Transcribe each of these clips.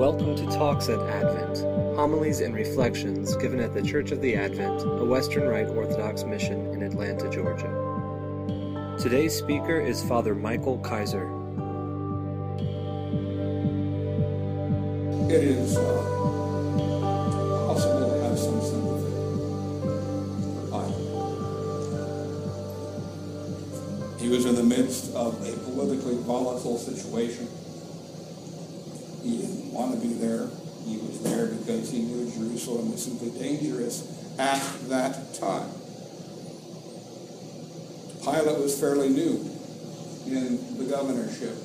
Welcome to Talks at Advent, homilies and reflections given at the Church of the Advent, a Western Rite Orthodox mission in Atlanta, Georgia. Today's speaker is Father Michael Kaiser. It is possible to have some sympathy for Pilate. He was in the midst of a politically volatile situation. He didn't want to be there. He was there because he knew Jerusalem was simply dangerous at that time. Pilate was fairly new in the governorship,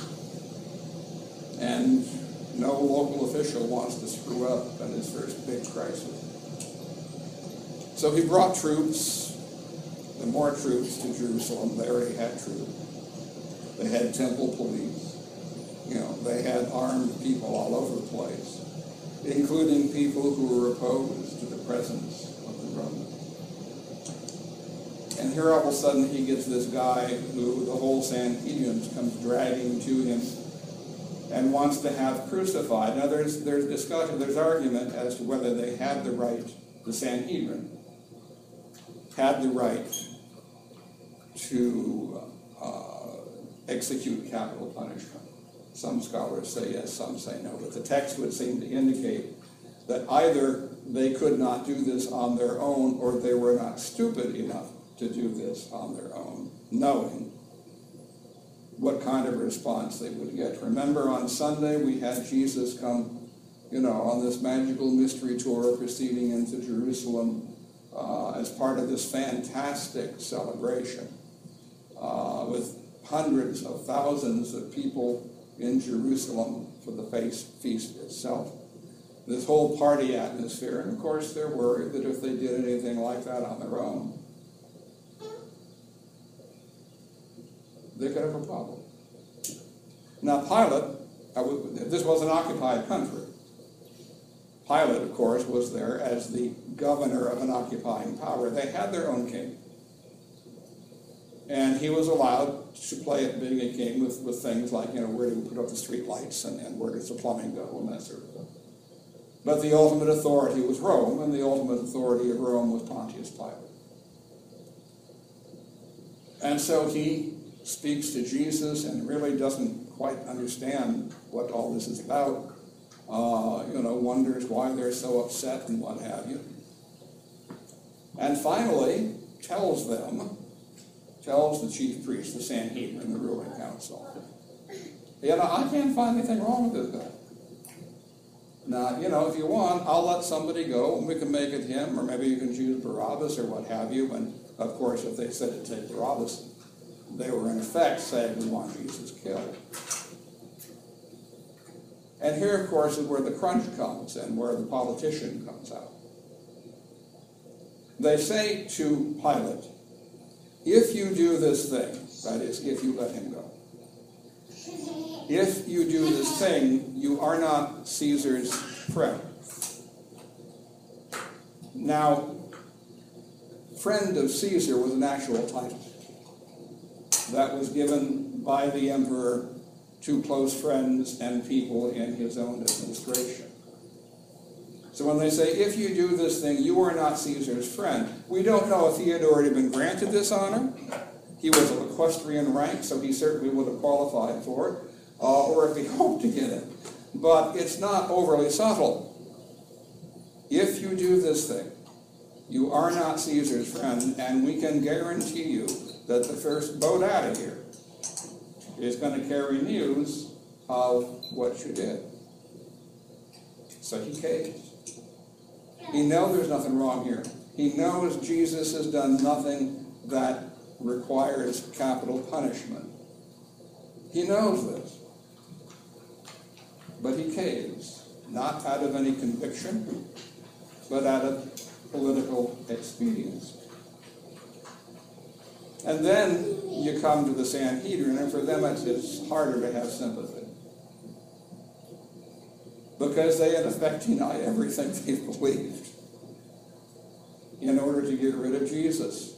and no local official wants to screw up in his first big crisis. So he brought troops, and more troops to Jerusalem. They already had troops. They had temple police. They had armed people all over the place, including people who were opposed to the presence of the Romans. And here all of a sudden he gets this guy who the whole Sanhedrin comes dragging to him and wants to have crucified. Now there's discussion, there's argument as to whether they had the right, the Sanhedrin had the right to execute capital punishment. Some scholars say yes, some say no, but the text would seem to indicate that either they could not do this on their own or they were not stupid enough to do this on their own, knowing what kind of response they would get. Remember, on Sunday we had Jesus come, on this magical mystery tour proceeding into Jerusalem as part of this fantastic celebration with hundreds of thousands of people in Jerusalem for the feast itself. This whole party atmosphere, and of course they're worried that if they did anything like that on their own, they could have a problem. Now Pilate, this was an occupied country. Pilate, of course, was there as the governor of an occupying power. They had their own king. And he was allowed to play at being a king with things like, where do we put up the street lights and where does the plumbing go and that sort of thing. But the ultimate authority was Rome, and the ultimate authority of Rome was Pontius Pilate. And so he speaks to Jesus and really doesn't quite understand what all this is about, wonders why they're so upset and what have you. And finally tells the chief priest, the Sanhedrin, the ruling council, I can't find anything wrong with this guy. Now, if you want, I'll let somebody go, and we can make it him, or maybe you can choose Barabbas or what have you. And, of course, if they said to take Barabbas, they were in effect saying, we want Jesus killed. And here, of course, is where the crunch comes and where the politician comes out. They say to Pilate, if you do this thing, that is, if you let him go, if you do this thing, you are not Caesar's friend. Now, friend of Caesar was an actual title that was given by the emperor to close friends and people in his own administration. So when they say, if you do this thing, you are not Caesar's friend, we don't know if he had already been granted this honor. He was of equestrian rank, so he certainly would have qualified for it, or if he hoped to get it. But it's not overly subtle. If you do this thing, you are not Caesar's friend, and we can guarantee you that the first boat out of here is going to carry news of what you did. So he caves. He knows there's nothing wrong here. He knows Jesus has done nothing that requires capital punishment. He knows this. But he caves, not out of any conviction, but out of political expediency. And then you come to the Sanhedrin, and for them it's harder to have sympathy. Because they, in effect, deny everything they've believed in order to get rid of Jesus.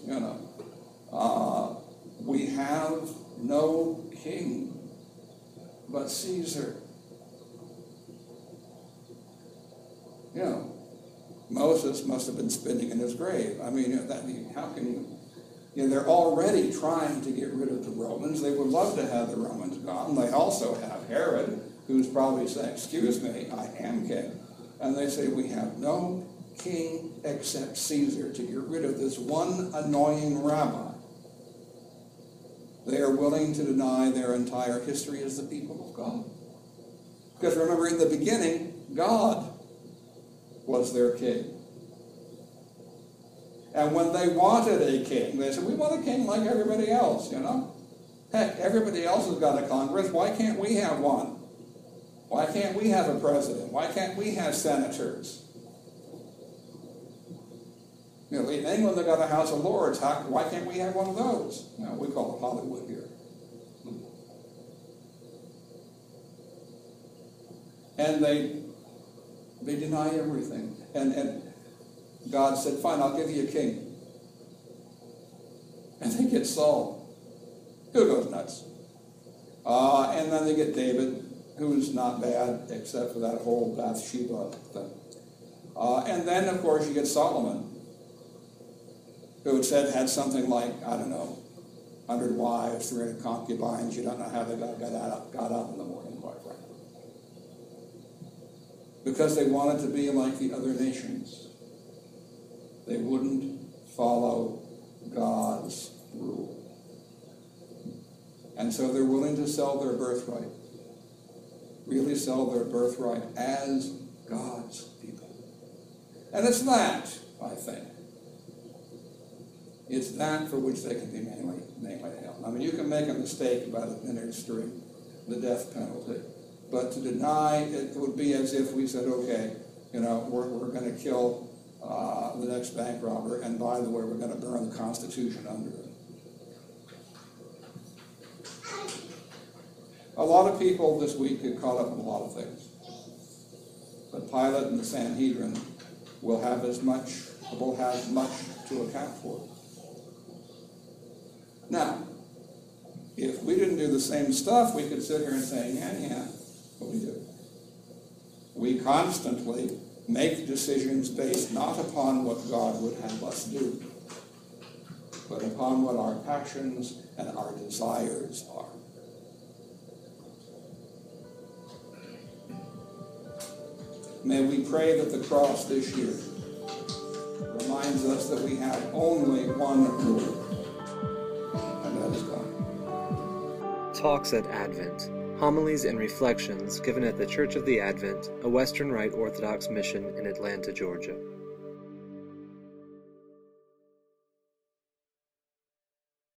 We have no king but Caesar. Moses must have been spinning in his grave. I mean, how can you? They're already trying to get rid of the Romans. They would love to have the Romans gone. They also have Herod, who's probably saying, excuse me, I am king. And they say, we have no king except Caesar, to get rid of this one annoying rabbi. They are willing to deny their entire history as the people of God. Because remember, in the beginning, God was their king. And when they wanted a king, they said, we want a king like everybody else, Heck, everybody else has got a Congress. Why can't we have one? Why can't we have a president? Why can't we have senators? In England, they've got a House of Lords. Why can't we have one of those? We call it Hollywood here. And they deny everything. And God said, fine, I'll give you a king. And they get Saul, who goes nuts. And then they get David, who's not bad, except for that whole Bathsheba thing. And then, of course, you get Solomon, who had something like, 100 wives, 300 concubines. You don't know how they got up in the morning, quite frankly. Because they wanted to be like the other nations. They wouldn't follow God's rule. And so they're willing to sell their birthright. Really sell their birthright as God's people. And it's that, I think. It's that for which they can be mainly held. I mean, you can make a mistake about administering the death penalty, but to deny it would be as if we said, okay, we're going to kill the next bank robber, and by the way, we're going to burn the Constitution under it. A lot of people this week get caught up in a lot of things. But Pilate and the Sanhedrin will have much to account for. Now, if we didn't do the same stuff, we could sit here and say, yeah, but we do. We constantly make decisions based not upon what God would have us do, but upon what our passions and our desires are. May we pray that the cross this year reminds us that we have only one rule, and that is God. Talks at Advent. Homilies and reflections given at the Church of the Advent, a Western Rite Orthodox mission in Atlanta, Georgia.